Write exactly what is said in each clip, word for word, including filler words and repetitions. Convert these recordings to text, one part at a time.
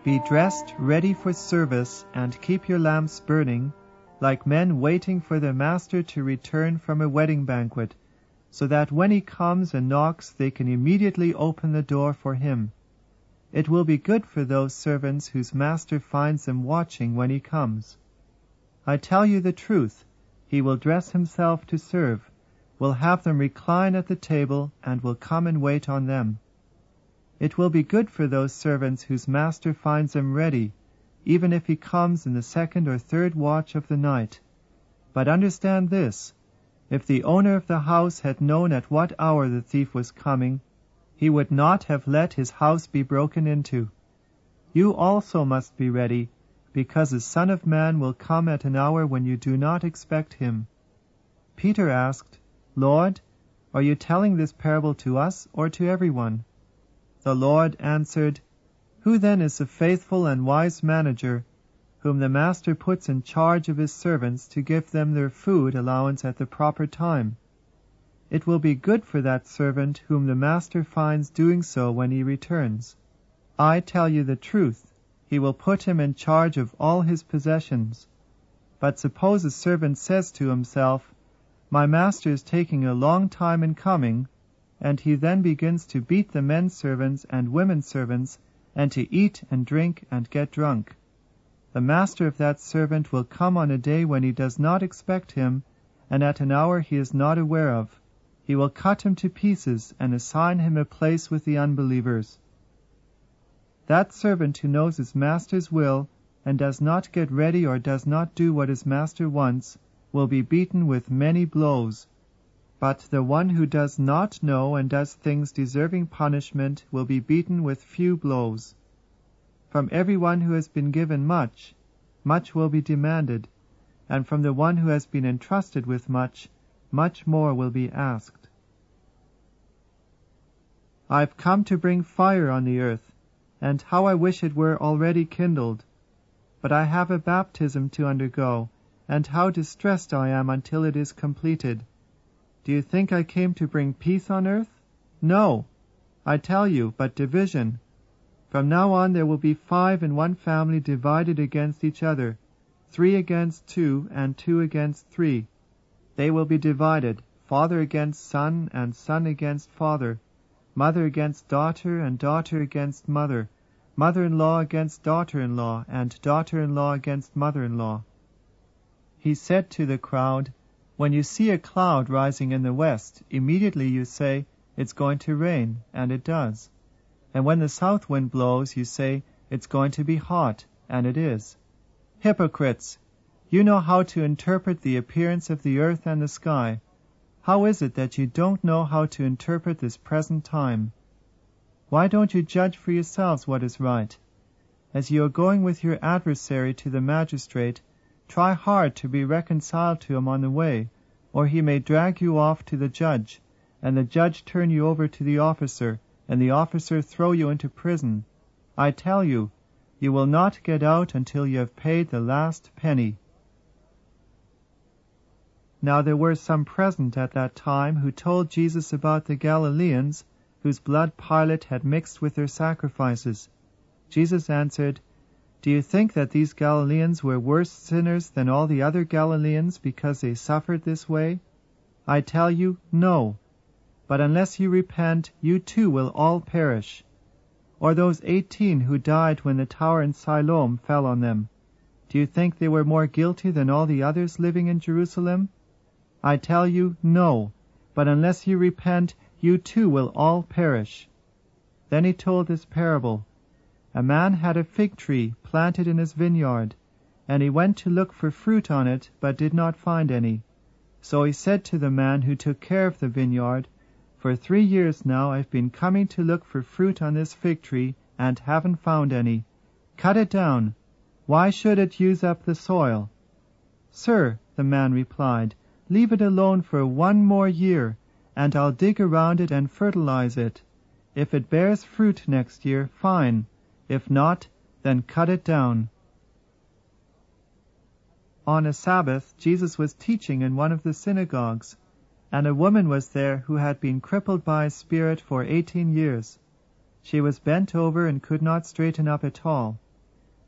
Be dressed, ready for service, and keep your lamps burning, like men waiting for their master to return from a wedding banquet, so that when he comes and knocks, they can immediately open the door for him. It will be good for those servants whose master finds them watching when he comes. I tell you the truth, he will dress himself to serve, will have them recline at the table, and will come and wait on them. It will be good for those servants whose master finds them ready, even if he comes in the second or third watch of the night. But understand this, if the owner of the house had known at what hour the thief was coming, he would not have let his house be broken into. You also must be ready, because the Son of Man will come at an hour when you do not expect him. Peter asked, Lord, are you telling this parable to us or to everyone? The Lord answered, Who then is the faithful and wise manager, whom the master puts in charge of his servants to give them their food allowance at the proper time? It will be good for that servant whom the master finds doing so when he returns. I tell you the truth, he will put him in charge of all his possessions. But suppose a servant says to himself, My master is taking a long time in coming, and he then begins to beat the men servants and women servants, and to eat and drink and get drunk. The master of that servant will come on a day when he does not expect him, and at an hour he is not aware of. He will cut him to pieces and assign him a place with the unbelievers. That servant who knows his master's will and does not get ready or does not do what his master wants will be beaten with many blows. But the one who does not know and does things deserving punishment will be beaten with few blows. From everyone who has been given much, much will be demanded, and from the one who has been entrusted with much, much more will be asked. I've come to bring fire on the earth, and how I wish it were already kindled. But I have a baptism to undergo, and how distressed I am until it is completed. Do you think I came to bring peace on earth? No, I tell you, but division. From now on there will be five in one family divided against each other, three against two, and two against three. They will be divided, father against son, and son against father, mother against daughter, and daughter against mother, mother-in-law against daughter-in-law, and daughter-in-law against mother-in-law. He said to the crowd, When you see a cloud rising in the west, immediately you say, It's going to rain, and it does. And when the south wind blows, you say, It's going to be hot, and it is. Hypocrites! You know how to interpret the appearance of the earth and the sky. How is it that you don't know how to interpret this present time? Why don't you judge for yourselves what is right? As you are going with your adversary to the magistrate, try hard to be reconciled to him on the way, or he may drag you off to the judge, and the judge turn you over to the officer, and the officer throw you into prison. I tell you, you will not get out until you have paid the last penny. Now there were some present at that time who told Jesus about the Galileans, whose blood Pilate had mixed with their sacrifices. Jesus answered, Do you think that these Galileans were worse sinners than all the other Galileans because they suffered this way? I tell you, no. But unless you repent, you too will all perish. Or those eighteen who died when the tower in Siloam fell on them. Do you think they were more guilty than all the others living in Jerusalem? I tell you, no. But unless you repent, you too will all perish. Then he told this parable. A man had a fig tree planted in his vineyard, and he went to look for fruit on it, but did not find any. So he said to the man who took care of the vineyard, For three years now I've been coming to look for fruit on this fig tree, and haven't found any. Cut it down. Why should it use up the soil? Sir, the man replied, leave it alone for one more year, and I'll dig around it and fertilize it. If it bears fruit next year, fine. If not, then cut it down. On a Sabbath, Jesus was teaching in one of the synagogues, and a woman was there who had been crippled by a spirit for eighteen years. She was bent over and could not straighten up at all.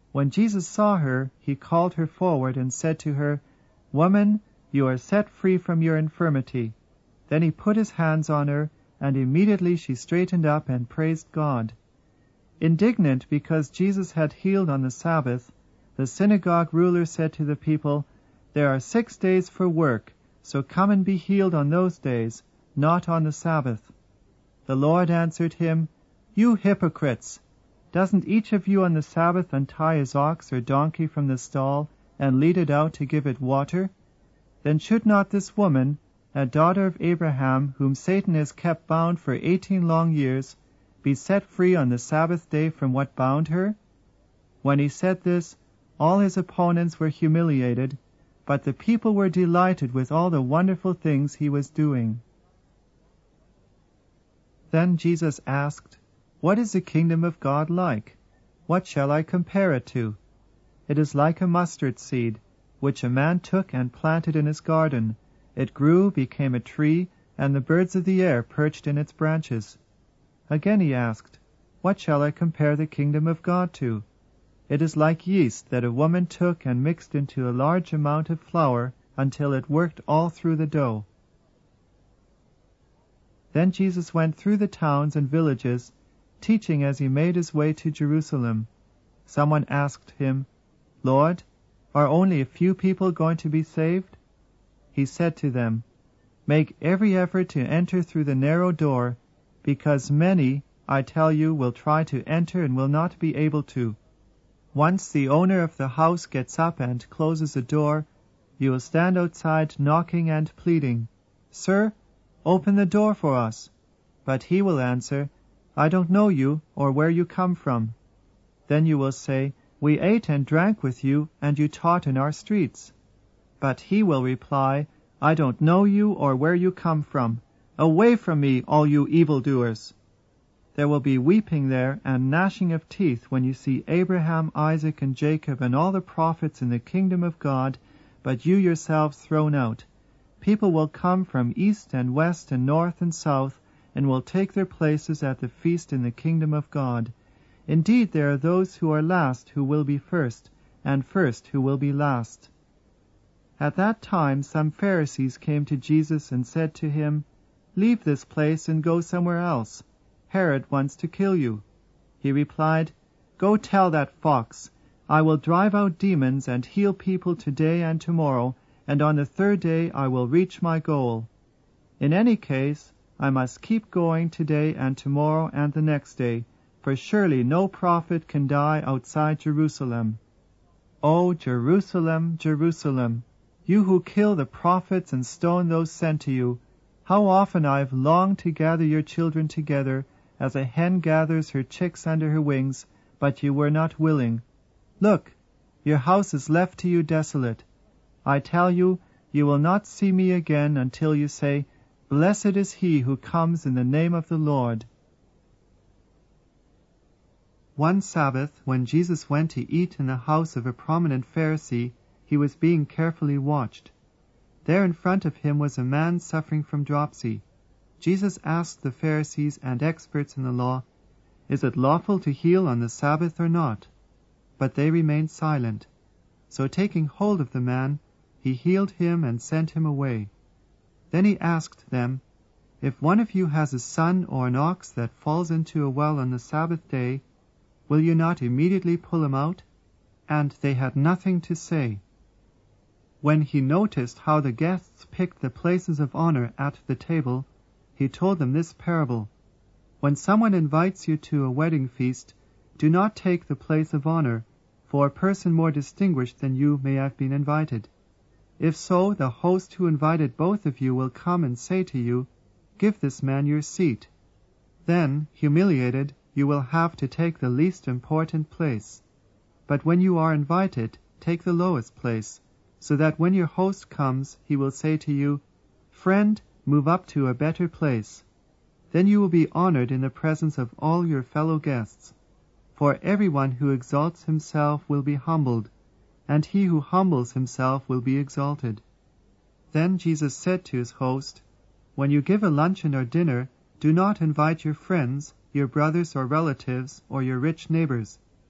When Jesus saw her, he called her forward and said to her, "Woman, you are set free from your infirmity." Then he put his hands on her, and immediately she straightened up and praised God. Indignant because Jesus had healed on the Sabbath, the synagogue ruler said to the people, "There are six days for work, so come and be healed on those days, not on the Sabbath." The Lord answered him, "You hypocrites! Doesn't each of you on the Sabbath untie his ox or donkey from the stall and lead it out to give it water? Then should not this woman, a daughter of Abraham, whom Satan has kept bound for eighteen long years, be set free on the Sabbath day from what bound her?" When he said this, all his opponents were humiliated, but the people were delighted with all the wonderful things he was doing. Then Jesus asked, "What is the kingdom of God like? What shall I compare it to? It is like a mustard seed, which a man took and planted in his garden. It grew, became a tree, and the birds of the air perched in its branches." Again he asked, "What shall I compare the kingdom of God to? It is like yeast that a woman took and mixed into a large amount of flour until it worked all through the dough." Then Jesus went through the towns and villages, teaching as he made his way to Jerusalem. Someone asked him, "Lord, are only a few people going to be saved?" He said to them, "Make every effort to enter through the narrow door, because many, I tell you, will try to enter and will not be able to. Once the owner of the house gets up and closes the door, you will stand outside knocking and pleading, 'Sir, open the door for us.' But he will answer, 'I don't know you or where you come from.' Then you will say, 'We ate and drank with you, and you taught in our streets.' But he will reply, 'I don't know you or where you come from. Away from me, all you evildoers.' There will be weeping there and gnashing of teeth when you see Abraham, Isaac, and Jacob and all the prophets in the kingdom of God, but you yourselves thrown out. People will come from east and west and north and south, and will take their places at the feast in the kingdom of God. Indeed, there are those who are last who will be first, and first who will be last." At that time some Pharisees came to Jesus and said to him, "Leave this place and go somewhere else. Herod wants to kill you." He replied, "Go tell that fox, I will drive out demons and heal people today and tomorrow, and on the third day I will reach my goal. In any case, I must keep going today and tomorrow and the next day, for surely no prophet can die outside Jerusalem. O Jerusalem, Jerusalem, you who kill the prophets and stone those sent to you, how often I have longed to gather your children together, as a hen gathers her chicks under her wings, but you were not willing. Look, your house is left to you desolate. I tell you, you will not see me again until you say, 'Blessed is he who comes in the name of the Lord.'" One Sabbath, when Jesus went to eat in the house of a prominent Pharisee, he was being carefully watched. There in front of him was a man suffering from dropsy. Jesus asked the Pharisees and experts in the law, "Is it lawful to heal on the Sabbath or not?" But they remained silent. So taking hold of the man, he healed him and sent him away. Then he asked them, "If one of you has a son or an ox that falls into a well on the Sabbath day, will you not immediately pull him out?" And they had nothing to say. When he noticed how the guests picked the places of honor at the table, he told them this parable. When someone invites you to a wedding feast, do not take the place of honor, for a person more distinguished than you may have been invited. If so, the host who invited both of you will come and say to you, "Give this man your seat." Then, humiliated, you will have to take the least important place. But when you are invited, take the lowest place, so that when your host comes, he will say to you, "Friend, move up to a better place." Then you will be honored in the presence of all your fellow guests. For everyone who exalts himself will be humbled, and he who humbles himself will be exalted. Then Jesus said to his host, "When you give a luncheon or dinner, do not invite your friends, your brothers or relatives, or your rich neighbors.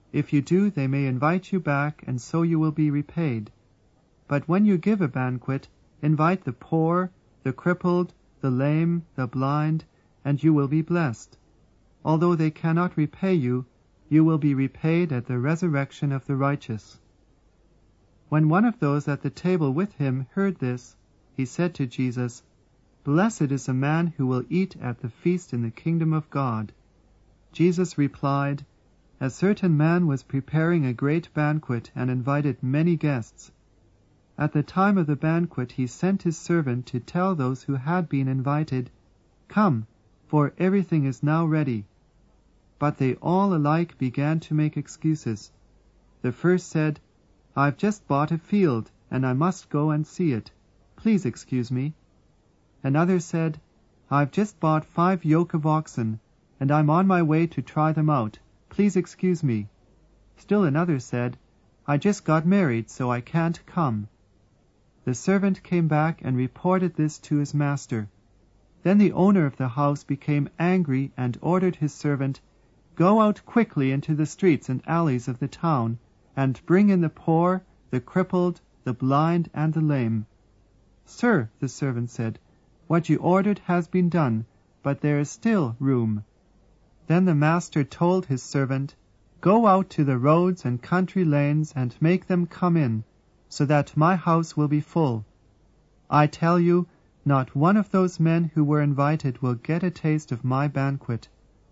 If you do, they may invite you back, and so you will be repaid. But when you give a banquet, invite the poor, the crippled, the lame, the blind, and you will be blessed. Although they cannot repay you, you will be repaid at the resurrection of the righteous." When one of those at the table with him heard this, he said to Jesus, "Blessed is the man who will eat at the feast in the kingdom of God." Jesus replied, "A certain man was preparing a great banquet and invited many guests. At the time of the banquet he sent his servant to tell those who had been invited, 'Come, for everything is now ready.' But they all alike began to make excuses. The first said, 'I've just bought a field, and I must go and see it. Please excuse me.' Another said, 'I've just bought five yoke of oxen, and I'm on my way to try them out. Please excuse me.' Still another said, 'I just got married, so I can't come.' The servant came back and reported this to his master. Then the owner of the house became angry and ordered his servant, 'Go out quickly into the streets and alleys of the town, and bring in the poor, the crippled, the blind, and the lame.' 'Sir,' the servant said, 'what you ordered has been done, but there is still room.' Then the master told his servant, 'Go out to the roads and country lanes and make them come in, so that my house will be full. I tell you, not one of those men who were invited will get a taste of my banquet."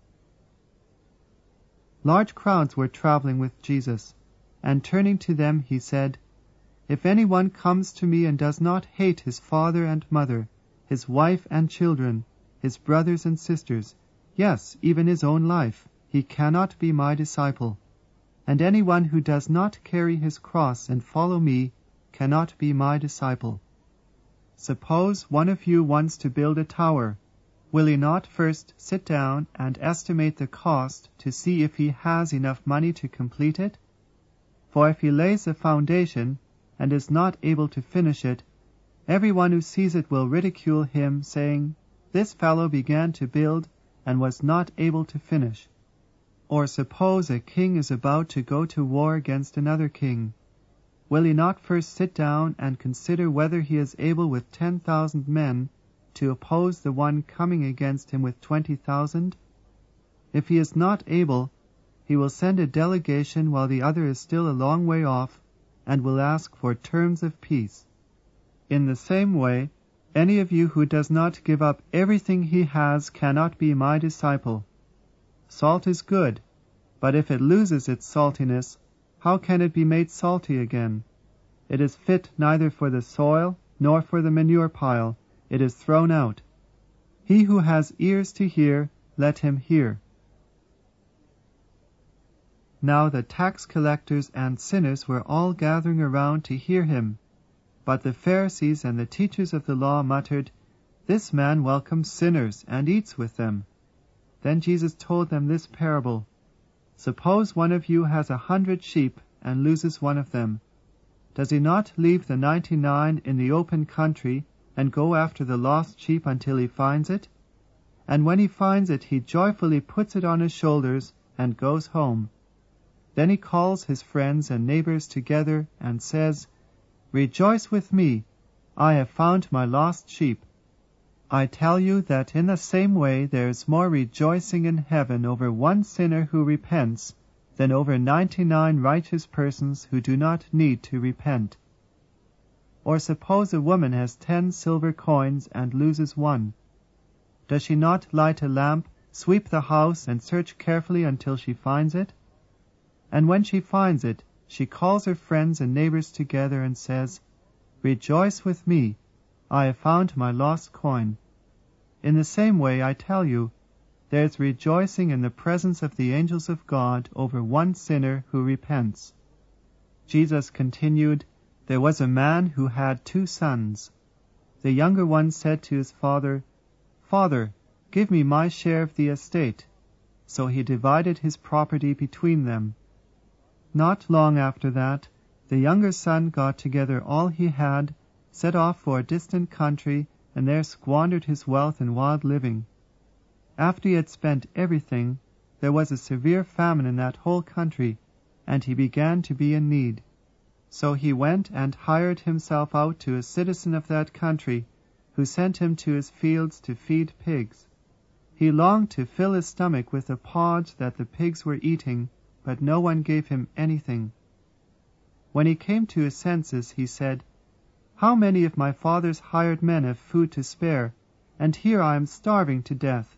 Large crowds were traveling with Jesus, and turning to them he said, "If anyone comes to me and does not hate his father and mother, his wife and children, his brothers and sisters, yes, even his own life, he cannot be my disciple. And anyone who does not carry his cross and follow me cannot be my disciple. Suppose one of you wants to build a tower. Will he not first sit down and estimate the cost to see if he has enough money to complete it? For if he lays the foundation and is not able to finish it, everyone who sees it will ridicule him, saying, 'This fellow began to build and was not able to finish.' Or suppose a king is about to go to war against another king. Will he not first sit down and consider whether he is able with ten thousand men to oppose the one coming against him with twenty thousand? If he is not able, he will send a delegation while the other is still a long way off, and will ask for terms of peace. In the same way, any of you who does not give up everything he has cannot be my disciple. Salt is good, but if it loses its saltiness, how can it be made salty again? It is fit neither for the soil nor for the manure pile. It is thrown out. He who has ears to hear, let him hear." Now the tax collectors and sinners were all gathering around to hear him. But the Pharisees and the teachers of the law muttered, "This man welcomes sinners and eats with them." Then Jesus told them this parable. "Suppose one of you has a hundred sheep and loses one of them. Does he not leave the ninety-nine in the open country and go after the lost sheep until he finds it? And when he finds it, he joyfully puts it on his shoulders and goes home. Then he calls his friends and neighbors together and says, 'Rejoice with me, I have found my lost sheep.' I tell you that in the same way there is more rejoicing in heaven over one sinner who repents than over ninety-nine righteous persons who do not need to repent. Or suppose a woman has ten silver coins and loses one. Does she not light a lamp, sweep the house, and search carefully until she finds it? And when she finds it, she calls her friends and neighbors together and says, 'Rejoice with me, I have found my lost coin.' In the same way, I tell you, there is rejoicing in the presence of the angels of God over one sinner who repents." Jesus continued, "There was a man who had two sons. The younger one said to his father, 'Father, give me my share of the estate.' So he divided his property between them. Not long after that, the younger son got together all he had, set off for a distant country, and there squandered his wealth in wild living. After he had spent everything, there was a severe famine in that whole country, and he began to be in need. So he went and hired himself out to a citizen of that country, who sent him to his fields to feed pigs. He longed to fill his stomach with the pods that the pigs were eating, but no one gave him anything. When he came to his senses, he said, "How many of my father's hired men have food to spare, and here I am starving to death?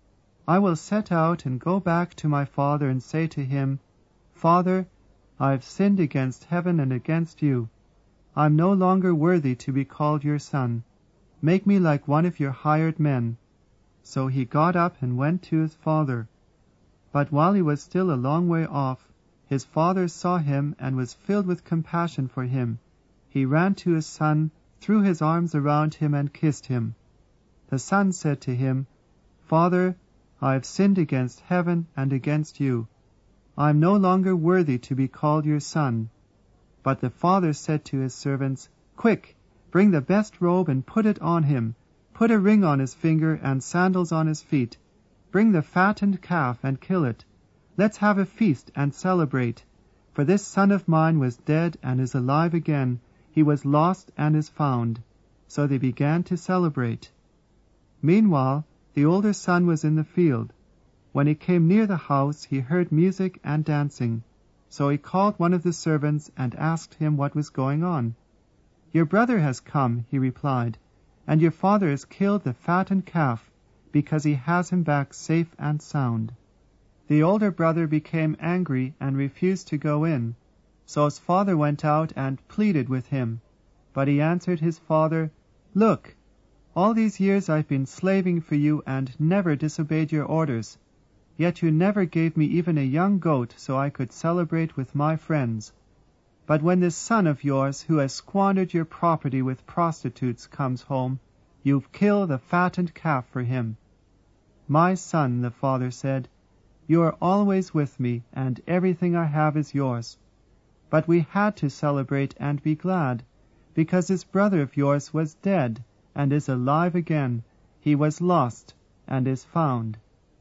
I will set out and go back to my father and say to him, 'Father, I have sinned against heaven and against you. I am no longer worthy to be called your son. Make me like one of your hired men.' So he got up and went to his father. But while he was still a long way off, his father saw him and was filled with compassion for him. He ran to his son, threw his arms around him, and kissed him. The son said to him, 'Father, I have sinned against heaven and against you. I am no longer worthy to be called your son.' But the father said to his servants, 'Quick, bring the best robe and put it on him. Put a ring on his finger and sandals on his feet. Bring the fattened calf and kill it. Let's have a feast and celebrate. For this son of mine was dead and is alive again. He was lost and is found.' So they began to celebrate. Meanwhile, the older son was in the field. When he came near the house, he heard music and dancing. So he called one of the servants and asked him what was going on. 'Your brother has come,' he replied, 'and your father has killed the fattened calf, because he has him back safe and sound.' The older brother became angry and refused to go in. So his father went out and pleaded with him. But he answered his father, 'Look, all these years I've been slaving for you and never disobeyed your orders. Yet you never gave me even a young goat so I could celebrate with my friends. But when this son of yours, who has squandered your property with prostitutes, comes home, you kill the fattened calf for him.' 'My son,' the father said, 'you are always with me, and everything I have is yours. But we had to celebrate and be glad, because this brother of yours was dead and is alive again. He was lost and is found.'"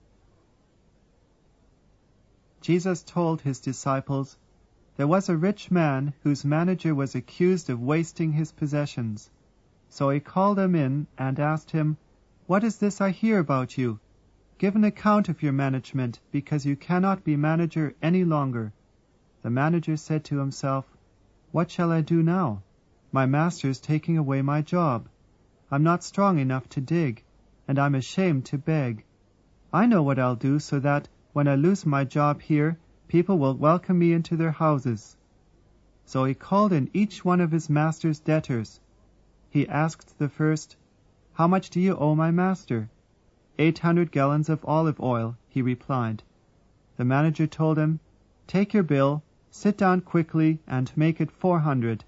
Jesus told his disciples, "There was a rich man whose manager was accused of wasting his possessions. So he called him in and asked him, 'What is this I hear about you? Give an account of your management, because you cannot be manager any longer.' The manager said to himself, 'What shall I do now? My master is taking away my job. I'm not strong enough to dig, and I'm ashamed to beg. I know what I'll do so that, when I lose my job here, people will welcome me into their houses.' So he called in each one of his master's debtors. He asked the first, 'How much do you owe my master?' 'Eight hundred gallons of olive oil,' he replied. The manager told him, 'Take your bill, sit down quickly, and make it four hundred.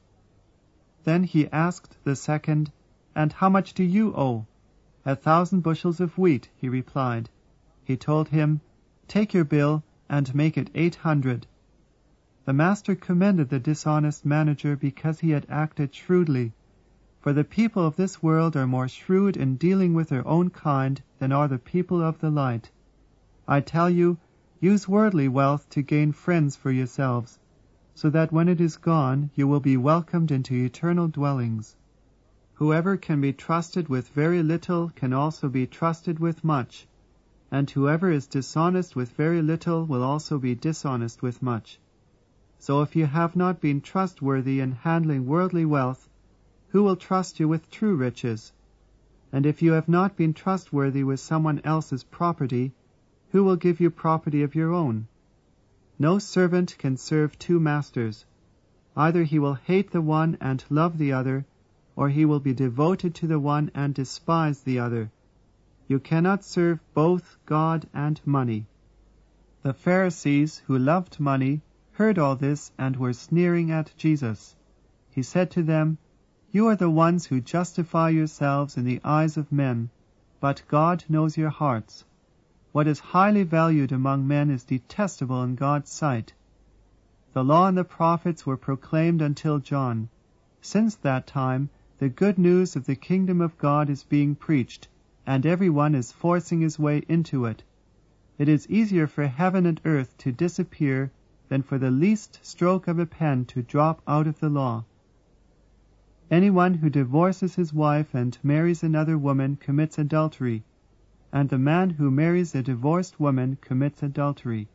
Then he asked the second, 'And how much do you owe?' 'A thousand bushels of wheat,' he replied. He told him, 'Take your bill, and make it eight hundred. The master commended the dishonest manager because he had acted shrewdly. For the people of this world are more shrewd in dealing with their own kind than are the people of the light. I tell you, use worldly wealth to gain friends for yourselves, so that when it is gone you will be welcomed into eternal dwellings. Whoever can be trusted with very little can also be trusted with much, and whoever is dishonest with very little will also be dishonest with much. So if you have not been trustworthy in handling worldly wealth, who will trust you with true riches? And if you have not been trustworthy with someone else's property, who will give you property of your own? No servant can serve two masters. Either he will hate the one and love the other, or he will be devoted to the one and despise the other. You cannot serve both God and money." The Pharisees, who loved money, heard all this and were sneering at Jesus. He said to them, "You are the ones who justify yourselves in the eyes of men, but God knows your hearts. What is highly valued among men is detestable in God's sight. The law and the prophets were proclaimed until John. Since that time, the good news of the kingdom of God is being preached, and everyone is forcing his way into it. It is easier for heaven and earth to disappear than for the least stroke of a pen to drop out of the law. Anyone who divorces his wife and marries another woman commits adultery, and the man who marries a divorced woman commits adultery.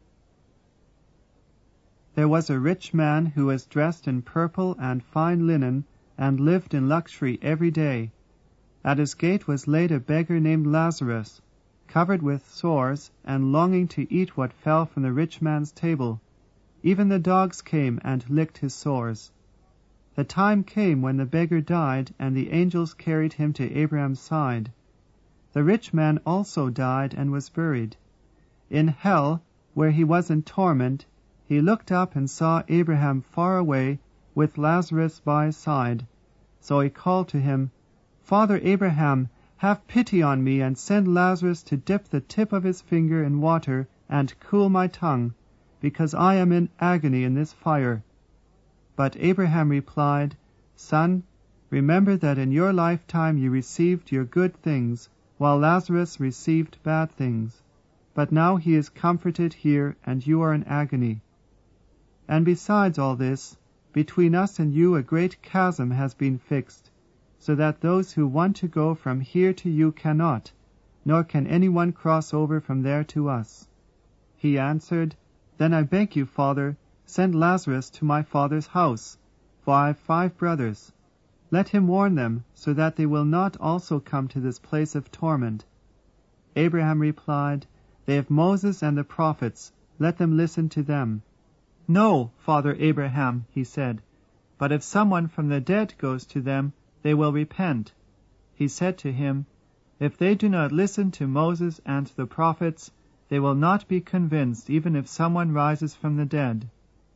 There was a rich man who was dressed in purple and fine linen, and lived in luxury every day. At his gate was laid a beggar named Lazarus, covered with sores, and longing to eat what fell from the rich man's table. Even the dogs came and licked his sores. The time came when the beggar died, and the angels carried him to Abraham's side. The rich man also died and was buried. In hell, where he was in torment, he looked up and saw Abraham far away, with Lazarus by his side. So he called to him, "Father Abraham, have pity on me, and send Lazarus to dip the tip of his finger in water and cool my tongue, because I am in agony in this fire." But Abraham replied, "Son, remember that in your lifetime you received your good things, while Lazarus received bad things. But now he is comforted here, and you are in agony. And besides all this, between us and you a great chasm has been fixed, so that those who want to go from here to you cannot, nor can anyone cross over from there to us." He answered, "Then I beg you, Father, send Lazarus to my father's house, for I have five brothers. Let him warn them, so that they will not also come to this place of torment." Abraham replied, "They have Moses and the prophets, let them listen to them." "No, Father Abraham," he said, "but if someone from the dead goes to them, they will repent." He said to him, "If they do not listen to Moses and the prophets, they will not be convinced even if someone rises from the dead."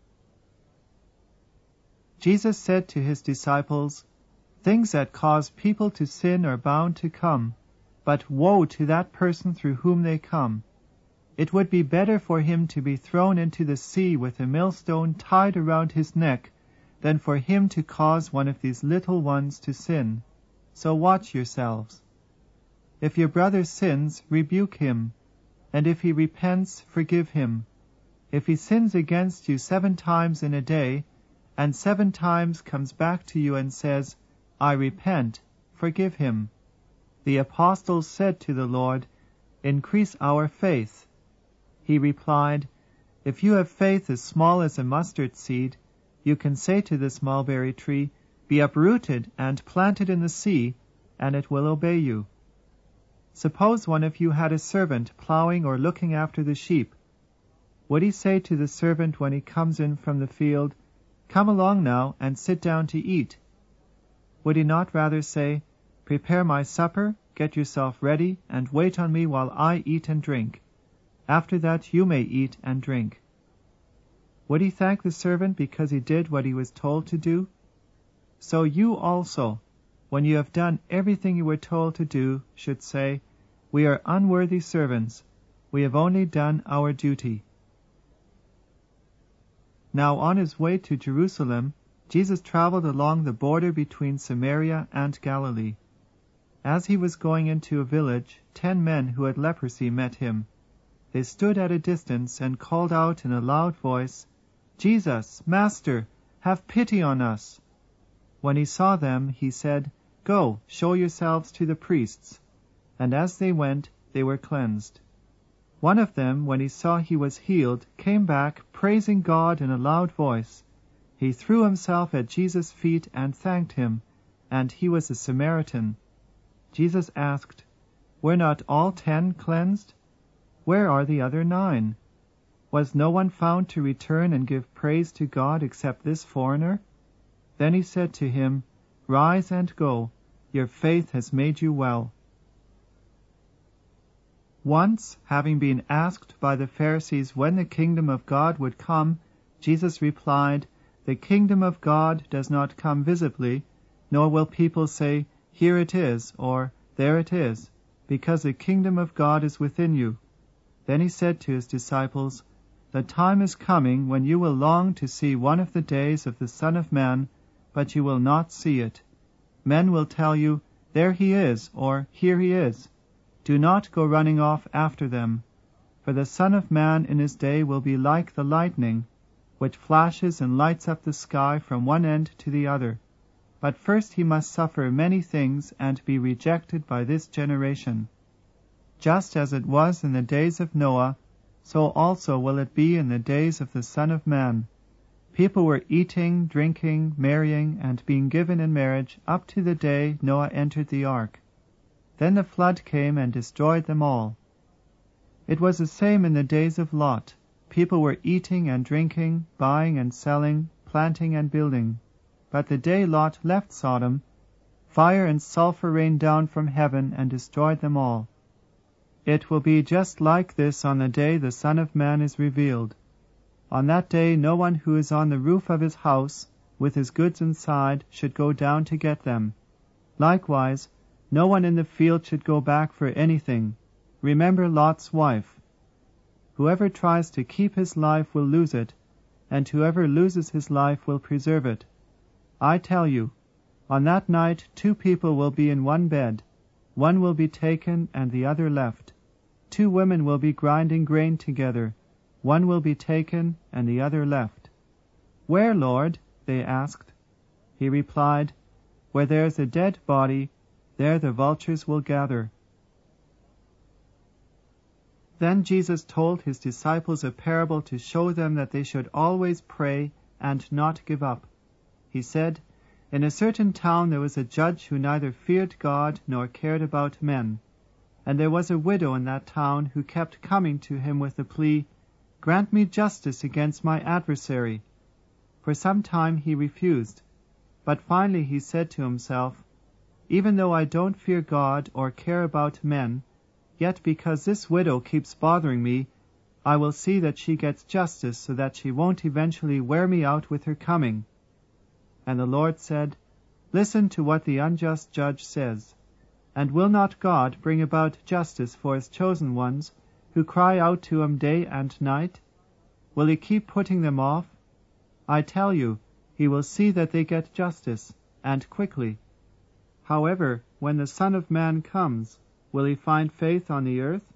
Jesus said to his disciples, "Things that cause people to sin are bound to come, but woe to that person through whom they come. It would be better for him to be thrown into the sea with a millstone tied around his neck than for him to cause one of these little ones to sin. So watch yourselves. If your brother sins, rebuke him, and if he repents, forgive him. If he sins against you seven times in a day, and seven times comes back to you and says, 'I repent,' forgive him." The apostles said to the Lord, "Increase our faith." He replied, "If you have faith as small as a mustard seed, you can say to this mulberry tree, 'Be uprooted and planted in the sea,' and it will obey you. Suppose one of you had a servant plowing or looking after the sheep. Would he say to the servant when he comes in from the field, 'Come along now and sit down to eat'? Would he not rather say, 'Prepare my supper, get yourself ready, and wait on me while I eat and drink. After that you may eat and drink'? Would he thank the servant because he did what he was told to do? So you also, when you have done everything you were told to do, should say, 'We are unworthy servants. We have only done our duty.'" Now on his way to Jerusalem, Jesus traveled along the border between Samaria and Galilee. As he was going into a village, ten men who had leprosy met him. They stood at a distance and called out in a loud voice, "Jesus, Master, have pity on us." When he saw them, he said, "Go, show yourselves to the priests." And as they went, they were cleansed. One of them, when he saw he was healed, came back, praising God in a loud voice. He threw himself at Jesus' feet and thanked him, and he was a Samaritan. Jesus asked, "Were not all ten cleansed? Where are the other nine? Was no one found to return and give praise to God except this foreigner?" Then he said to him, "Rise and go. Your faith has made you well." Once, having been asked by the Pharisees when the kingdom of God would come, Jesus replied, "The kingdom of God does not come visibly, nor will people say, 'Here it is,' or 'There it is,' because the kingdom of God is within you." Then he said to his disciples, "The time is coming when you will long to see one of the days of the Son of Man, but you will not see it. Men will tell you, 'There he is,' or 'Here he is.' Do not go running off after them. For the Son of Man in his day will be like the lightning, which flashes and lights up the sky from one end to the other. But first he must suffer many things and be rejected by this generation. Just as it was in the days of Noah, so also will it be in the days of the Son of Man. People were eating, drinking, marrying, and being given in marriage up to the day Noah entered the ark. Then the flood came and destroyed them all. It was the same in the days of Lot. People were eating and drinking, buying and selling, planting and building. But the day Lot left Sodom, fire and sulfur rained down from heaven and destroyed them all. It will be just like this on the day the Son of Man is revealed. On that day no one who is on the roof of his house, with his goods inside, should go down to get them. Likewise, no one in the field should go back for anything. Remember Lot's wife. Whoever tries to keep his life will lose it, and whoever loses his life will preserve it. I tell you, on that night two people will be in one bed. One will be taken and the other left. Two women will be grinding grain together. One will be taken and the other left. Where, Lord? They asked. He replied, Where there is a dead body, there the vultures will gather. Then Jesus told his disciples a parable to show them that they should always pray and not give up. He said, In a certain town there was a judge who neither feared God nor cared about men. And there was a widow in that town who kept coming to him with the plea, Grant me justice against my adversary. For some time he refused, but finally he said to himself, Even though I don't fear God or care about men, yet because this widow keeps bothering me, I will see that she gets justice so that she won't eventually wear me out with her coming. And the Lord said, Listen to what the unjust judge says. And will not God bring about justice for his chosen ones, who cry out to him day and night? Will he keep putting them off? I tell you, he will see that they get justice, and quickly. However, when the Son of Man comes, will he find faith on the earth?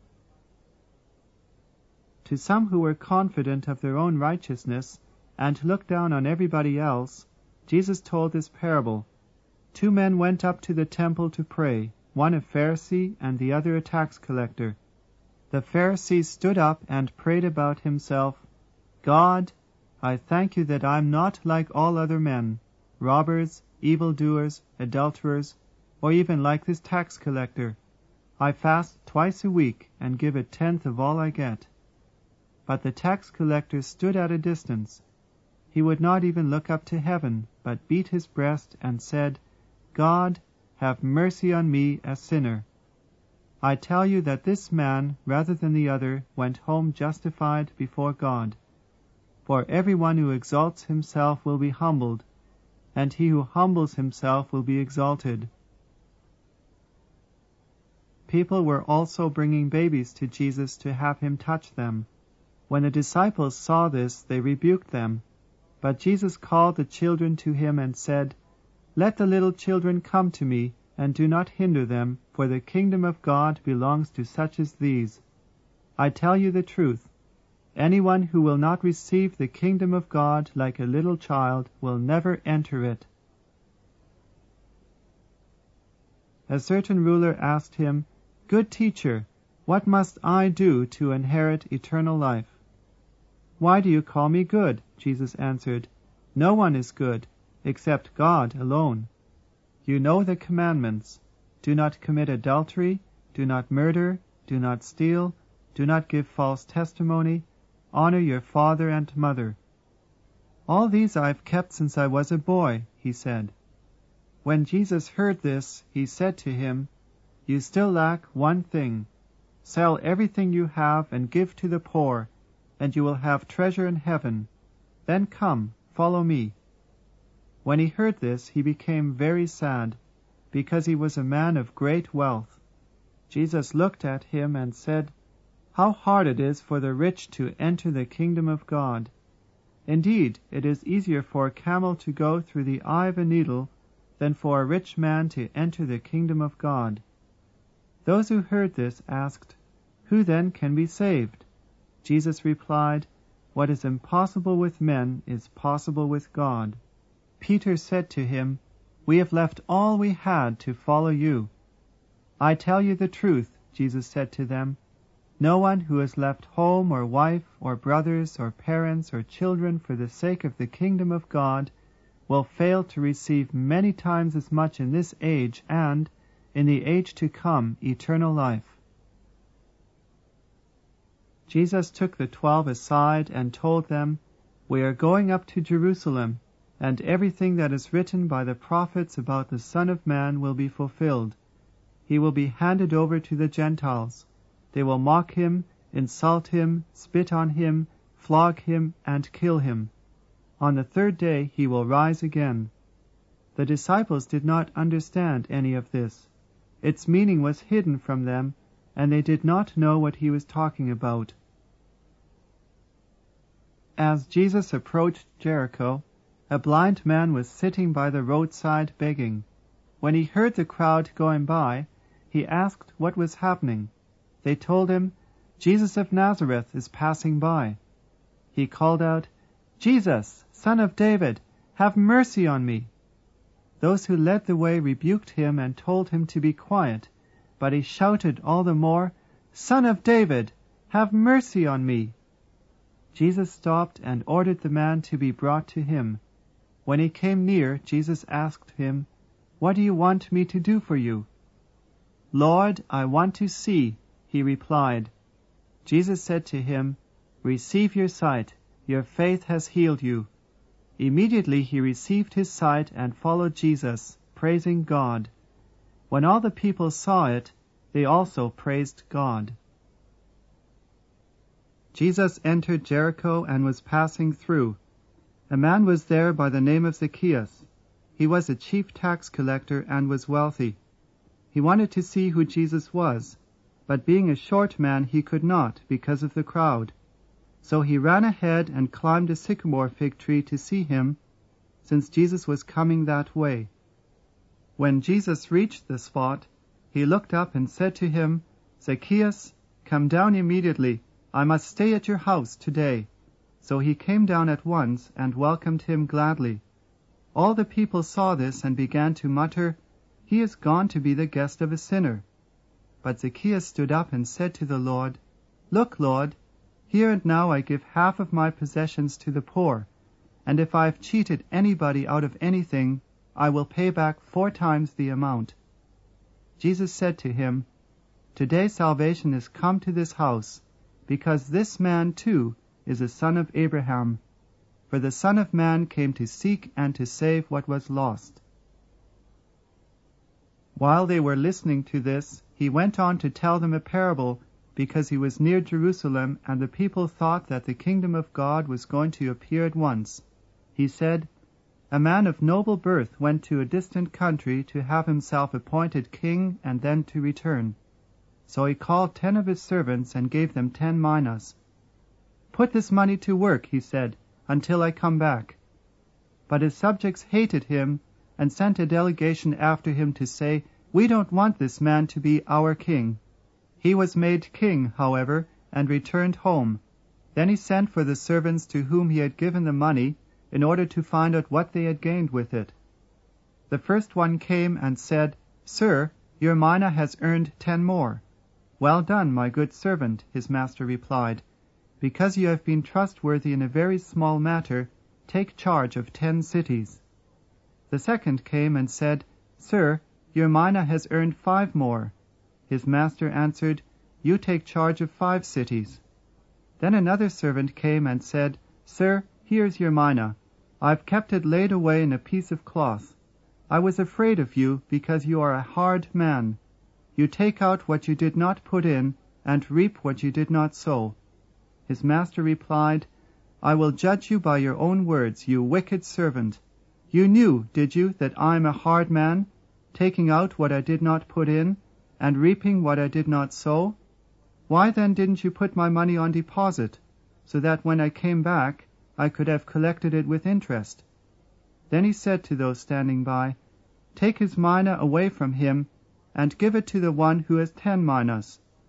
To some who were confident of their own righteousness, and looked down on everybody else, Jesus told this parable. Two men went up to the temple to pray, one a Pharisee and the other a tax collector. The Pharisee stood up and prayed about himself, God, I thank you that I am not like all other men, robbers, evildoers, adulterers, or even like this tax collector. I fast twice a week and give a tenth of all I get. But the tax collector stood at a distance. He would not even look up to heaven, but beat his breast and said, God, have mercy on me, a sinner. I tell you that this man, rather than the other, went home justified before God. For everyone who exalts himself will be humbled, and he who humbles himself will be exalted. People were also bringing babies to Jesus to have him touch them. When the disciples saw this, they rebuked them. But Jesus called the children to him and said, Let the little children come to me, and do not hinder them, for the kingdom of God belongs to such as these. I tell you the truth, anyone who will not receive the kingdom of God like a little child will never enter it. A certain ruler asked him, Good teacher, what must I do to inherit eternal life? Why do you call me good? Jesus answered, No one is good, except God alone. You know the commandments. Do not commit adultery, do not murder, do not steal, do not give false testimony, honor your father and mother. All these I have kept since I was a boy, he said. When Jesus heard this, he said to him, You still lack one thing. Sell everything you have and give to the poor, and you will have treasure in heaven. Then come, follow me. When he heard this, he became very sad, because he was a man of great wealth. Jesus looked at him and said, How hard it is for the rich to enter the kingdom of God. Indeed, it is easier for a camel to go through the eye of a needle than for a rich man to enter the kingdom of God. Those who heard this asked, Who then can be saved? Jesus replied, What is impossible with men is possible with God. Peter said to him, We have left all we had to follow you. I tell you the truth, Jesus said to them, no one who has left home or wife or brothers or parents or children for the sake of the kingdom of God will fail to receive many times as much in this age and, in the age to come, eternal life. Jesus took the twelve aside and told them, We are going up to Jerusalem, and everything that is written by the prophets about the Son of Man will be fulfilled. He will be handed over to the Gentiles. They will mock him, insult him, spit on him, flog him, and kill him. On the third day he will rise again. The disciples did not understand any of this. Its meaning was hidden from them, and they did not know what he was talking about. As Jesus approached Jericho, a blind man was sitting by the roadside begging. When he heard the crowd going by, he asked what was happening. They told him, Jesus of Nazareth is passing by. He called out, Jesus, Son of David, have mercy on me. Those who led the way rebuked him and told him to be quiet, but he shouted all the more, Son of David, have mercy on me. Jesus stopped and ordered the man to be brought to him. When he came near, Jesus asked him, What do you want me to do for you? Lord, I want to see, he replied. Jesus said to him, Receive your sight, your faith has healed you. Immediately he received his sight and followed Jesus, praising God. When all the people saw it, they also praised God. Jesus entered Jericho and was passing through. A man was there by the name of Zacchaeus. He was a chief tax collector and was wealthy. He wanted to see who Jesus was, but being a short man he could not because of the crowd. So he ran ahead and climbed a sycamore fig tree to see him, since Jesus was coming that way. When Jesus reached the spot, he looked up and said to him, Zacchaeus, come down immediately. I must stay at your house today. So he came down at once and welcomed him gladly. All the people saw this and began to mutter, He is gone to be the guest of a sinner. But Zacchaeus stood up and said to the Lord, Look, Lord, here and now I give half of my possessions to the poor, and if I have cheated anybody out of anything, I will pay back four times the amount. Jesus said to him, Today salvation has come to this house, because this man too is a son of Abraham. For the Son of Man came to seek and to save what was lost. While they were listening to this, he went on to tell them a parable, because he was near Jerusalem, and the people thought that the kingdom of God was going to appear at once. He said, A man of noble birth went to a distant country to have himself appointed king and then to return. So he called ten of his servants and gave them ten minas. Put this money to work, he said, until I come back. But his subjects hated him and sent a delegation after him to say, We don't want this man to be our king. He was made king, however, and returned home. Then he sent for the servants to whom he had given the money, in order to find out what they had gained with it. The first one came and said, Sir, your mina has earned ten more. Well done, my good servant, his master replied. Because you have been trustworthy in a very small matter, take charge of ten cities. The second came and said, Sir, your mina has earned five more. His master answered, You take charge of five cities. Then another servant came and said, Sir, here's your mina. I've kept it laid away in a piece of cloth. I was afraid of you, because you are a hard man. You take out what you did not put in, and reap what you did not sow. His master replied, I will judge you by your own words, you wicked servant. You knew, did you, that I am a hard man, taking out what I did not put in, and reaping what I did not sow? Why then didn't you put my money on deposit, so that when I came back, I could have collected it with interest? Then he said to those standing by, Take his mina away from him, and give it to the one who has ten minas.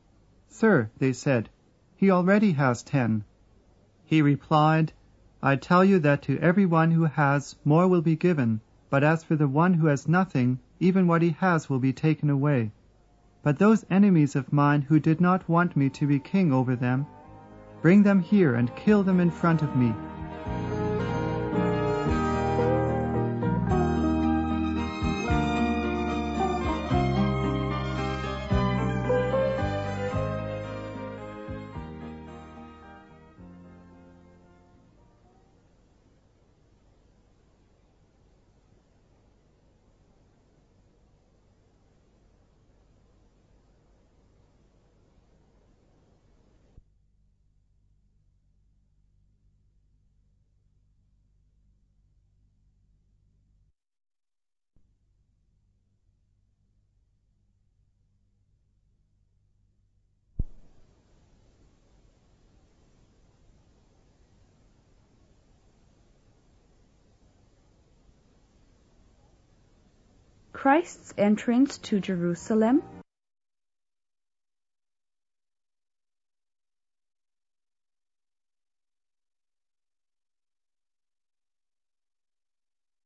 Sir, they said, he already has ten. He replied, I tell you that to every one who has, more will be given, but as for the one who has nothing, even what he has will be taken away. But those enemies of mine who did not want me to be king over them, bring them here and kill them in front of me. Christ's entrance to Jerusalem